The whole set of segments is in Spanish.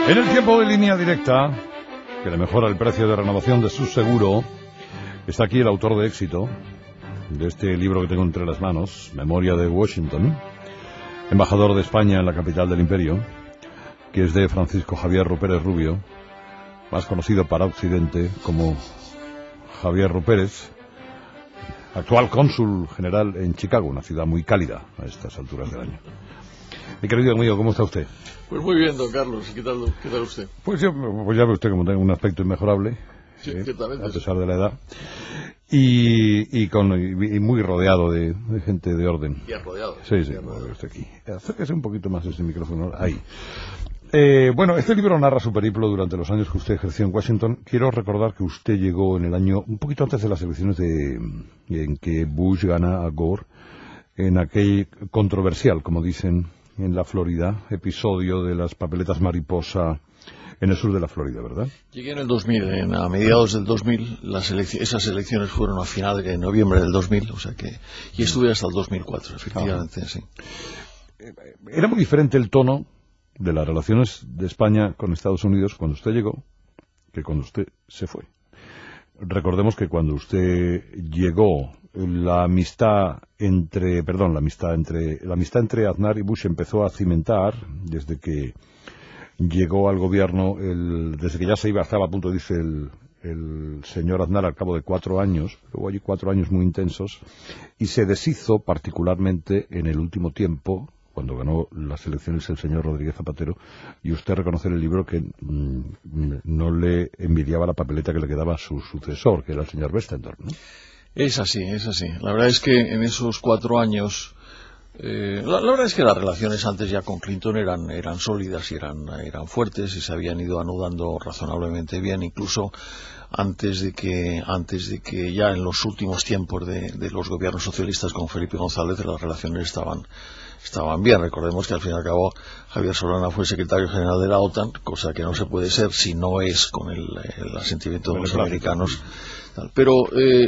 En el tiempo de Línea Directa, que le mejora el precio de renovación de su seguro, está aquí el autor de éxito de este libro que tengo entre las manos, Memoria de Washington, embajador de España en la capital del imperio, que es de Francisco Javier Rupérez Rubio, más conocido para Occidente como Javier Rupérez, actual cónsul general en Chicago, una ciudad muy cálida a estas alturas del año. Mi querido amigo, ¿cómo está usted? Pues muy bien, don Carlos. ¿Qué tal usted? Pues ya ve usted como tengo un aspecto inmejorable, sí, ciertamente, a pesar de la edad, y muy rodeado de gente de orden. Ya rodeado. Sí, usted aquí. Acérquese un poquito más ese micrófono. Ahí. Bueno, este libro narra su periplo durante los años que usted ejerció en Washington. Quiero recordar que usted llegó en el año, un poquito antes de las elecciones en que Bush gana a Gore, en aquel controversial, como dicen en la Florida, episodio de las papeletas mariposa en el sur de la Florida, ¿verdad? Llegué en el 2000, a mediados del 2000, esas elecciones fueron a final de noviembre del 2000, o sea que, y estuve hasta el 2004, efectivamente, sí. Era muy diferente el tono de las relaciones de España con Estados Unidos cuando usted llegó que cuando usted se fue. Recordemos que cuando usted llegó, la amistad entre Aznar y Bush empezó a cimentar desde que llegó al gobierno, desde que ya estaba a punto de irse el señor Aznar al cabo de 4 años, luego allí 4 años muy intensos, y se deshizo particularmente en el último tiempo, cuando ganó las elecciones el señor Rodríguez Zapatero, y usted reconoce en el libro que no le envidiaba la papeleta que le quedaba a su sucesor, que era el señor Westendorf, ¿no? Es así. La verdad es que en esos 4 años, la verdad es que las relaciones antes ya con Clinton eran sólidas y eran fuertes y se habían ido anudando razonablemente bien, incluso antes de que ya en los últimos tiempos de los gobiernos socialistas con Felipe González las relaciones estaban bien. Recordemos que al fin y al cabo Javier Solana fue secretario general de la OTAN, cosa que no se puede ser si no es con el asentimiento de los americanos. Pero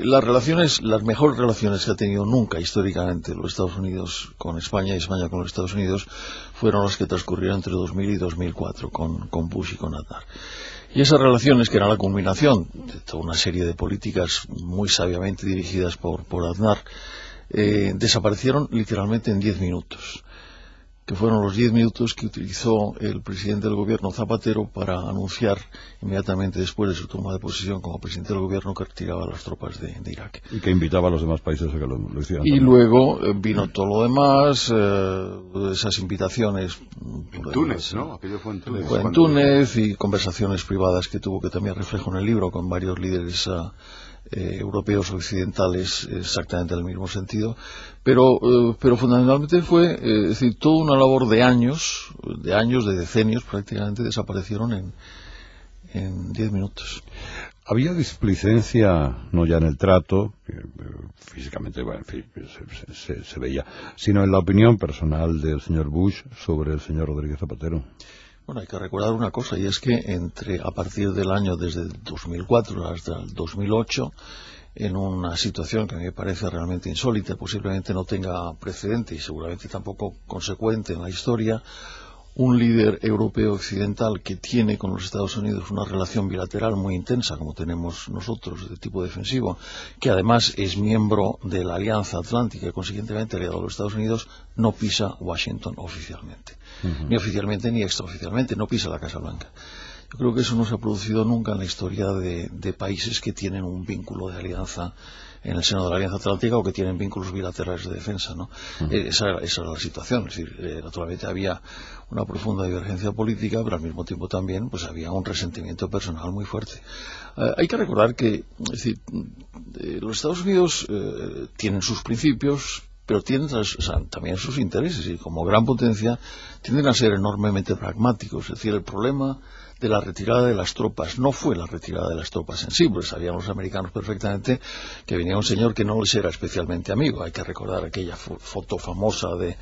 las mejores relaciones que ha tenido nunca históricamente los Estados Unidos con España y España con los Estados Unidos fueron las que transcurrieron entre 2000 y 2004 con Bush y con Aznar. Y esas relaciones, que eran la culminación de toda una serie de políticas muy sabiamente dirigidas por Aznar, desaparecieron literalmente en 10 minutos, que fueron los 10 minutos que utilizó el presidente del gobierno Zapatero para anunciar inmediatamente después de su toma de posesión como presidente del gobierno que retiraba las tropas de Irak. Y que invitaba a los demás países a que lo hicieran. Y también. Luego vino todo lo demás, esas invitaciones. En Túnez, ¿no? Aquello fue en Túnez. Fue en Túnez y conversaciones privadas que tuvo, que también reflejo en el libro, con varios líderes europeos occidentales exactamente en el mismo sentido, pero fundamentalmente fue decir, toda una labor de años, de decenios prácticamente, desaparecieron en 10 minutos. Había displicencia, no ya en el trato, físicamente, bueno, en fin, se veía, sino en la opinión personal del señor Bush sobre el señor Rodríguez Zapatero. Bueno, hay que recordar una cosa, y es que a partir del año desde el 2004 hasta el 2008, en una situación que a mí me parece realmente insólita, posiblemente no tenga precedente y seguramente tampoco consecuente en la historia, un líder europeo occidental que tiene con los Estados Unidos una relación bilateral muy intensa, como tenemos nosotros, de tipo defensivo, que además es miembro de la Alianza Atlántica y consiguientemente aliado a los Estados Unidos, no pisa Washington oficialmente. Ni oficialmente ni extraoficialmente, no pisa la Casa Blanca. Yo creo que eso no se ha producido nunca en la historia de países que tienen un vínculo de alianza en el seno de la Alianza Atlántica o que tienen vínculos bilaterales de defensa, ¿no? Esa era la situación. Es decir, naturalmente había una profunda divergencia política, pero al mismo tiempo también pues había un resentimiento personal muy fuerte. Hay que recordar que los Estados Unidos tienen sus principios, pero tienen también sus intereses, y como gran potencia tienden a ser enormemente pragmáticos. Es decir, el problema de la retirada de las tropas no fue la retirada de las tropas en sí, porque sabían los americanos perfectamente que venía un señor que no les era especialmente amigo. Hay que recordar aquella foto famosa de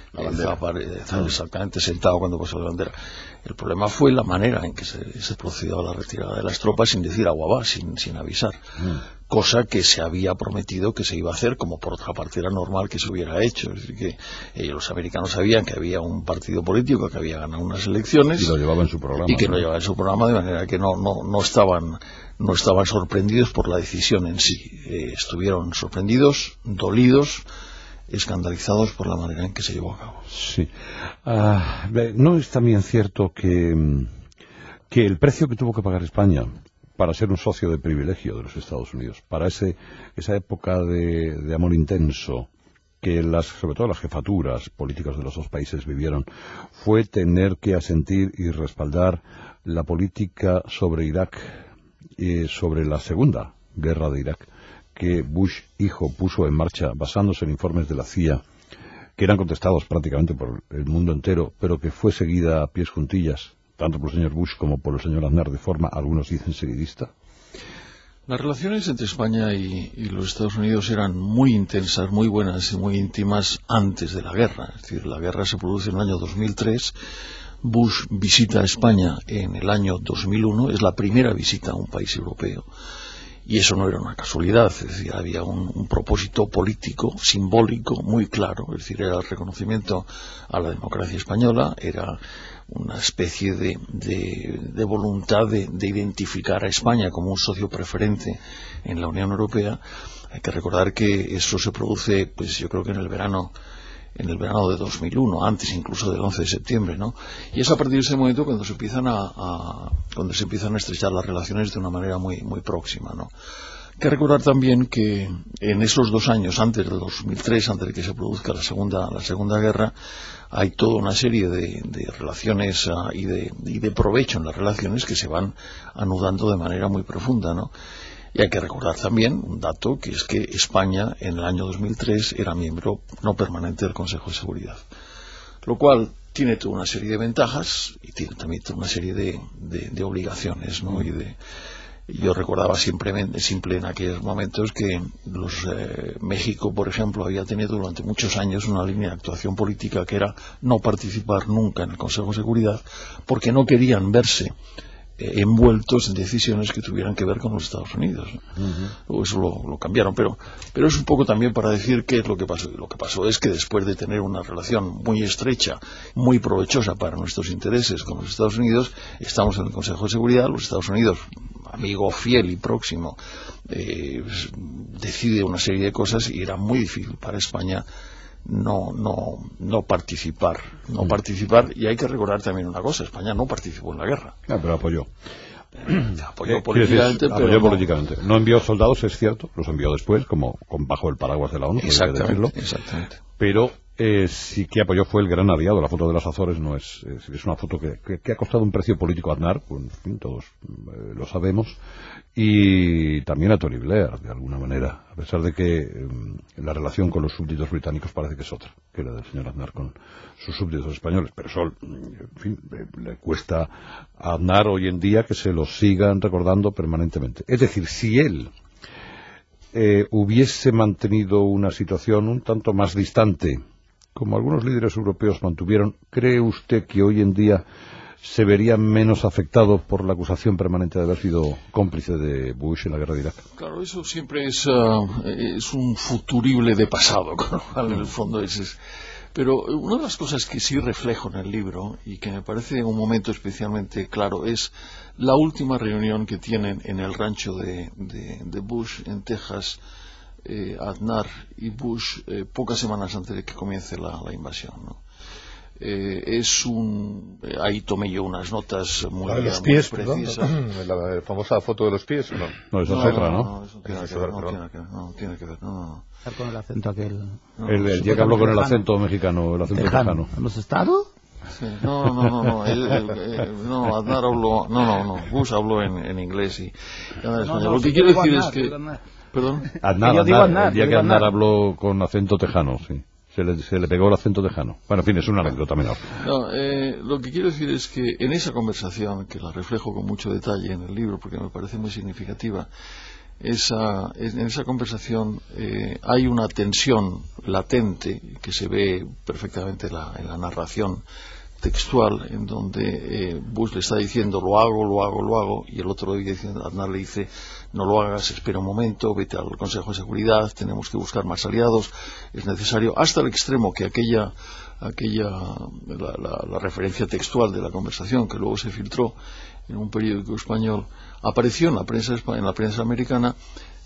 exactamente sentado cuando pasó la bandera. El problema fue la manera en que se procedió a la retirada de las tropas sin decir agua va, sin avisar. cosa que se había prometido que se iba a hacer, como por otra parte era normal que se hubiera hecho. Es decir, que los americanos sabían que había un partido político que había ganado unas elecciones y lo llevaba en su programa, y que lo llevaba en su programa, de manera que no estaban sorprendidos por la decisión en sí. Estuvieron sorprendidos, dolidos, escandalizados por la manera en que se llevó a cabo. Sí. ¿No es también cierto que el precio que tuvo que pagar España para ser un socio de privilegio de los Estados Unidos, para esa época de amor intenso que sobre todo las jefaturas políticas de los dos países vivieron, fue tener que asentir y respaldar la política sobre Irak, sobre la segunda guerra de Irak, que Bush hijo puso en marcha basándose en informes de la CIA que eran contestados prácticamente por el mundo entero, pero que fue seguida a pies juntillas tanto por el señor Bush como por el señor Aznar de forma, algunos dicen, seguidista? Las relaciones entre España y los Estados Unidos eran muy intensas, muy buenas y muy íntimas antes de la guerra. Es decir, la guerra se produce en el año 2003, Bush visita a España en el año 2001, es la primera visita a un país europeo. Y eso no era una casualidad, es decir, había un propósito político, simbólico, muy claro. Es decir, era el reconocimiento a la democracia española, era una especie de voluntad de identificar a España como un socio preferente en la Unión Europea. Hay que recordar que eso se produce, pues yo creo que en el verano de 2001, antes incluso del 11 de septiembre, ¿no? Y es a partir de ese momento cuando se empiezan a estrechar las relaciones de una manera muy, muy próxima, ¿no? Hay que recordar también que en esos 2 años, antes del 2003, antes de que se produzca la segunda guerra, hay toda una serie de relaciones y de provecho en las relaciones que se van anudando de manera muy profunda, ¿no? Y hay que recordar también un dato, que es que España en el año 2003 era miembro no permanente del Consejo de Seguridad, lo cual tiene toda una serie de ventajas y tiene también toda una serie de obligaciones, ¿no? Yo recordaba simple en aquellos momentos que México, por ejemplo, había tenido durante muchos años una línea de actuación política que era no participar nunca en el Consejo de Seguridad porque no querían verse envueltos en decisiones que tuvieran que ver con los Estados Unidos. Luego eso lo cambiaron, pero es un poco también para decir qué es lo que pasó. Y lo que pasó es que después de tener una relación muy estrecha, muy provechosa para nuestros intereses con los Estados Unidos, estamos en el Consejo de Seguridad. Los Estados Unidos, amigo fiel y próximo, decide una serie de cosas y era muy difícil para España no participar, y hay que recordar también una cosa: España no participó en la guerra. Pero apoyó. Apoyó políticamente, apoyó políticamente. No envió soldados, es cierto, los envió después, como bajo el paraguas de la ONU, exactamente. Pero sí que apoyó, fue el gran aliado. La foto de las Azores no es una foto que ha costado un precio político a Aznar, pues, en fin, todos lo sabemos, y también a Tony Blair, de alguna manera, a pesar de que la relación con los súbditos británicos parece que es otra que la del señor Aznar con sus súbditos españoles, pero eso, en fin, le cuesta a Aznar hoy en día que se lo sigan recordando permanentemente. Es decir, si él hubiese mantenido una situación un tanto más distante, como algunos líderes europeos mantuvieron, ¿cree usted que hoy en día se vería menos afectado por la acusación permanente de haber sido cómplice de Bush en la guerra de Irak? Claro, eso siempre es un futurible de pasado, con lo cual en el fondo es. Pero una de las cosas que sí reflejo en el libro y que me parece un momento especialmente claro es la última reunión que tienen en el rancho de Bush en Texas, Aznar y Bush, pocas semanas antes de que comience la invasión, ¿no? Ahí tomé yo unas notas muy precisas. La famosa foto de los pies, ¿o no? No, esa es otra, ¿no? No, eso no tiene que ver. Con el acento aquel. El día que habló con el acento mexicano, el acento tejano. ¿Hemos estado? Sí. No. Aznar habló. No. Bush habló en inglés y en español. Lo que quiero decir es que. Perdón. Aznar, el día que Aznar habló con acento tejano, sí. Se le pegó el acento tejano. Bueno, en fin, es una anécdota menor. Lo que quiero decir es que en esa conversación, que la reflejo con mucho detalle en el libro porque me parece muy significativa, en esa conversación hay una tensión latente que se ve perfectamente en la narración textual en donde Bush le está diciendo lo hago, y el otro día Aznar le dice no lo hagas, espera un momento, vete al Consejo de Seguridad, tenemos que buscar más aliados, es necesario, hasta el extremo que la referencia textual de la conversación que luego se filtró en un periódico español apareció en la prensa americana.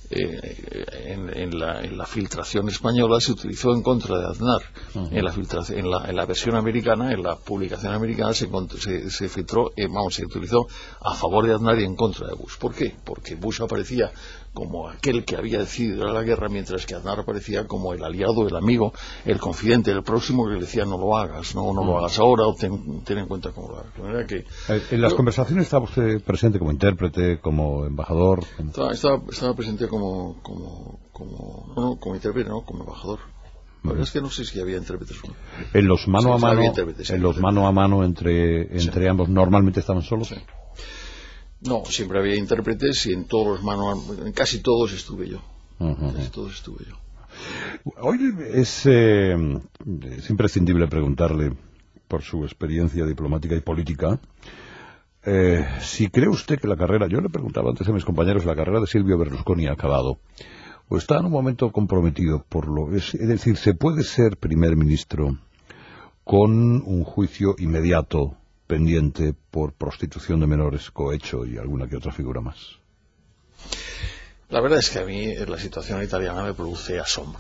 En la filtración española se utilizó en contra de Aznar. En la versión americana, en la publicación americana se filtró, se utilizó a favor de Aznar y en contra de Bush. ¿Por qué? Porque Bush aparecía como aquel que había decidido la guerra, mientras que Aznar aparecía como el aliado, el amigo, el confidente, el próximo, que le decía no lo hagas, no lo hagas ahora, o ten en cuenta cómo lo hagas. De manera que, en las conversaciones estaba usted presente como intérprete, como embajador. Estaba presente como intérprete, no, como embajador. La verdad es que no sé si había intérpretes o no. En los mano a mano entre ambos normalmente estaban solos. Sí. No, siempre había intérpretes y en casi todos estuve yo. Hoy es imprescindible preguntarle, por su experiencia diplomática y política, si cree usted que la carrera, yo le preguntaba antes a mis compañeros, la carrera de Silvio Berlusconi ha acabado, o está en un momento comprometido es decir, ¿se puede ser primer ministro con un juicio inmediato pendiente por prostitución de menores, cohecho y alguna que otra figura más? La verdad es que a mí la situación italiana me produce asombro.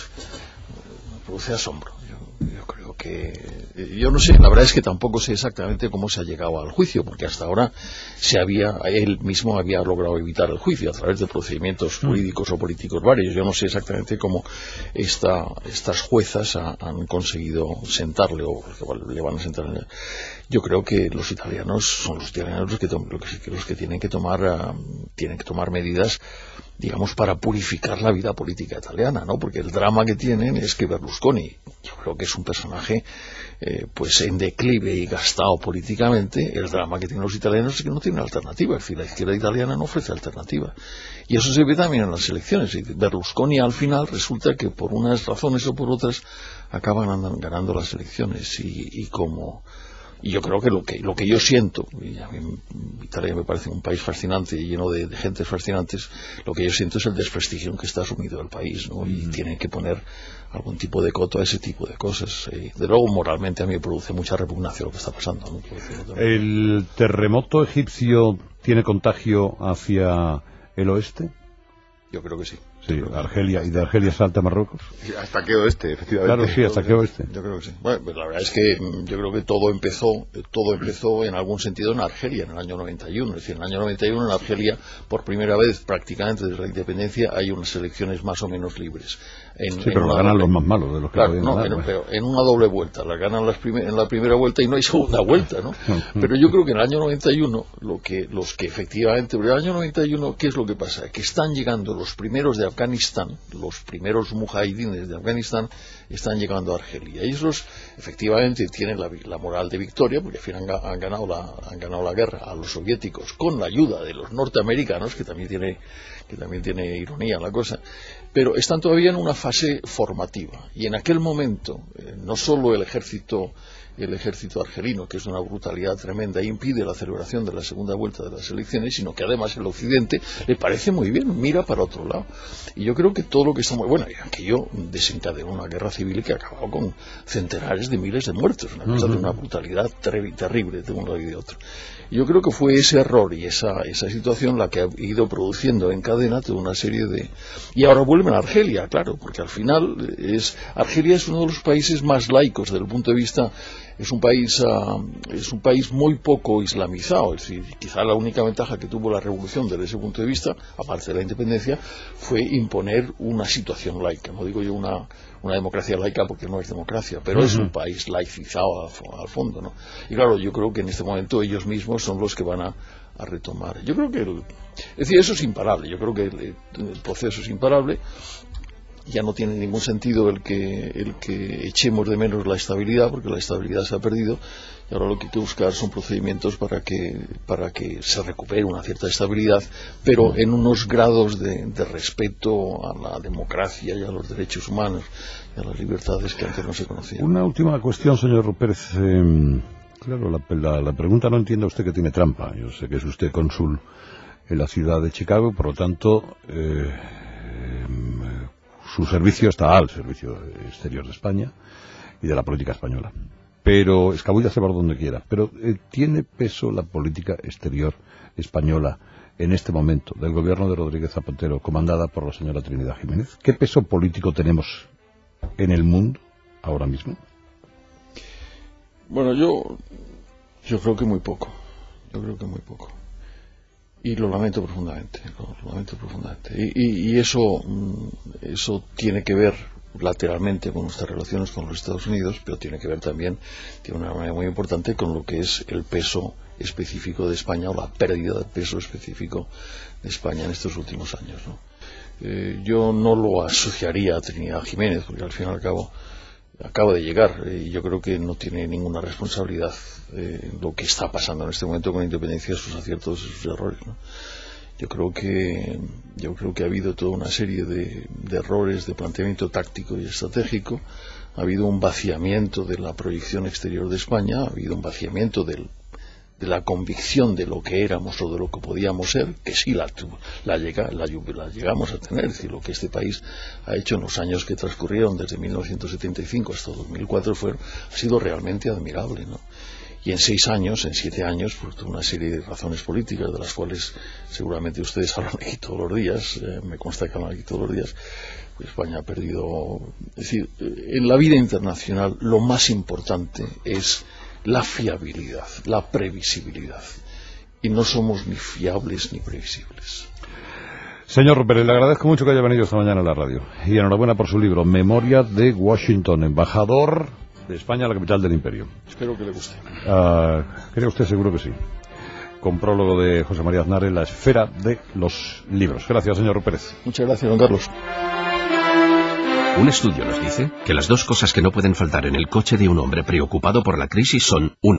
Yo creo que... Yo no sé, la verdad es que tampoco sé exactamente cómo se ha llegado al juicio, porque hasta ahora él mismo había logrado evitar el juicio a través de procedimientos jurídicos o políticos varios. Yo no sé exactamente cómo estas juezas han conseguido sentarle o le van a sentar. Yo creo que los italianos son los italianos los que tienen que tomar medidas, digamos, para purificar la vida política italiana, ¿no? Porque el drama que tienen es que Berlusconi, yo creo que es un personaje pues en declive y gastado políticamente. El drama que tienen los italianos es que no tienen alternativa, es decir, la izquierda italiana no ofrece alternativa, y eso se ve también en las elecciones. Berlusconi al final resulta que por unas razones o por otras acaban ganando las elecciones, y yo creo que lo que yo siento, y a mí Italia me parece un país fascinante y lleno de gentes fascinantes, lo que yo siento es el desprestigio en que está sumido el país, ¿no? Y tienen que poner algún tipo de coto a ese tipo de cosas. De luego, moralmente a mí me produce mucha repugnancia lo que está pasando, ¿no? ¿El terremoto egipcio tiene contagio hacia el oeste? Yo creo que sí. Sí, Argelia, y de Argelia salta a Marruecos. Hasta qué oeste, efectivamente. Claro, sí, hasta qué oeste. Yo creo que sí. Bueno, pues la verdad es que yo creo que todo empezó en algún sentido en Argelia, en el año 91. Es decir, en el año 91 en Argelia, por primera vez prácticamente desde la independencia, hay unas elecciones más o menos libres. Pero las ganan los más malos de los que podían ganar. Pero en una doble vuelta. Las ganan en la primera vuelta y no hay segunda vuelta, ¿no? Pero yo creo que en el año 91, los que efectivamente... En el año 91, ¿qué es lo que pasa? Que están llegando los primeros de Afganistán, los primeros mujahidines de Afganistán están llegando a Argelia. Ellos efectivamente tienen la moral de victoria, porque al final han ganado la guerra a los soviéticos con la ayuda de los norteamericanos, que también tiene ironía la cosa, pero están todavía en una fase formativa. Y en aquel momento, no solo el ejército argelino, que es una brutalidad tremenda, impide la celebración de la segunda vuelta de las elecciones, sino que además el occidente le parece muy bien, mira para otro lado. Y yo creo que todo lo que estamos... Bueno, aquello desencadenó una guerra civil que acabó con centenares de miles de muertos, una cosa de una brutalidad terrible de un lado y de otro. Y yo creo que fue ese error y esa situación la que ha ido produciendo en cadena toda una serie de... Y ahora vuelven a Argelia, claro, porque al final Argelia es uno de los países más laicos desde el punto de vista... Es un país muy poco islamizado, es decir, quizá la única ventaja que tuvo la revolución desde ese punto de vista, aparte de la independencia, fue imponer una situación laica. No digo yo una democracia laica porque no es democracia, pero es un país laicizado al fondo, ¿no? Y claro, yo creo que en este momento ellos mismos son los que van a retomar. Yo creo que es decir, eso es imparable. Yo creo que el proceso es imparable. Ya no tiene ningún sentido el que echemos de menos la estabilidad, porque la estabilidad se ha perdido, y ahora lo que hay que buscar son procedimientos para que se recupere una cierta estabilidad, pero en unos grados de respeto a la democracia y a los derechos humanos y a las libertades que antes no se conocían. Una última cuestión, señor Pérez. Claro, la pregunta no entienda usted que tiene trampa. Yo sé que es usted cónsul en la ciudad de Chicago, por lo tanto, su servicio está al servicio exterior de España y de la política española. Pero escabúllase por donde quiera. Pero ¿tiene peso la política exterior española en este momento del gobierno de Rodríguez Zapatero, comandada por la señora Trinidad Jiménez? ¿Qué peso político tenemos en el mundo ahora mismo? Bueno, yo creo que muy poco. Y lo lamento profundamente. Y eso tiene que ver lateralmente con nuestras relaciones con los Estados Unidos, pero tiene que ver también, de una manera muy importante, con lo que es el peso específico de España o la pérdida de peso específico de España en estos últimos años, ¿no? Yo no lo asociaría a Trinidad Jiménez, porque al fin y al cabo acaba de llegar y yo creo que no tiene ninguna responsabilidad en lo que está pasando en este momento, con independencia de sus aciertos y sus errores, ¿no? Yo creo que ha habido toda una serie de errores de planteamiento táctico y estratégico. Ha habido un vaciamiento de la proyección exterior de España, ha habido un vaciamiento de la convicción de lo que éramos o de lo que podíamos ser, que sí la llegamos a tener. Es decir, lo que este país ha hecho en los años que transcurrieron desde 1975 hasta 2004 ha sido realmente admirable, ¿no? Y en 7 años, por toda una serie de razones políticas, de las cuales seguramente ustedes hablan aquí todos los días, me consta que hablan aquí todos los días, pues España ha perdido. Es decir, en la vida internacional lo más importante es la fiabilidad, la previsibilidad. Y no somos ni fiables ni previsibles. Señor Pérez, le agradezco mucho que haya venido esta mañana a la radio. Y enhorabuena por su libro, Memoria de Washington, embajador de España a la capital del imperio. Espero que le guste. ¿Cree usted? Seguro que sí. Con prólogo de José María Aznar en La esfera de los libros. Gracias, señor Pérez. Muchas gracias, don Carlos. Un estudio nos dice que las 2 cosas que no pueden faltar en el coche de un hombre preocupado por la crisis son: 1.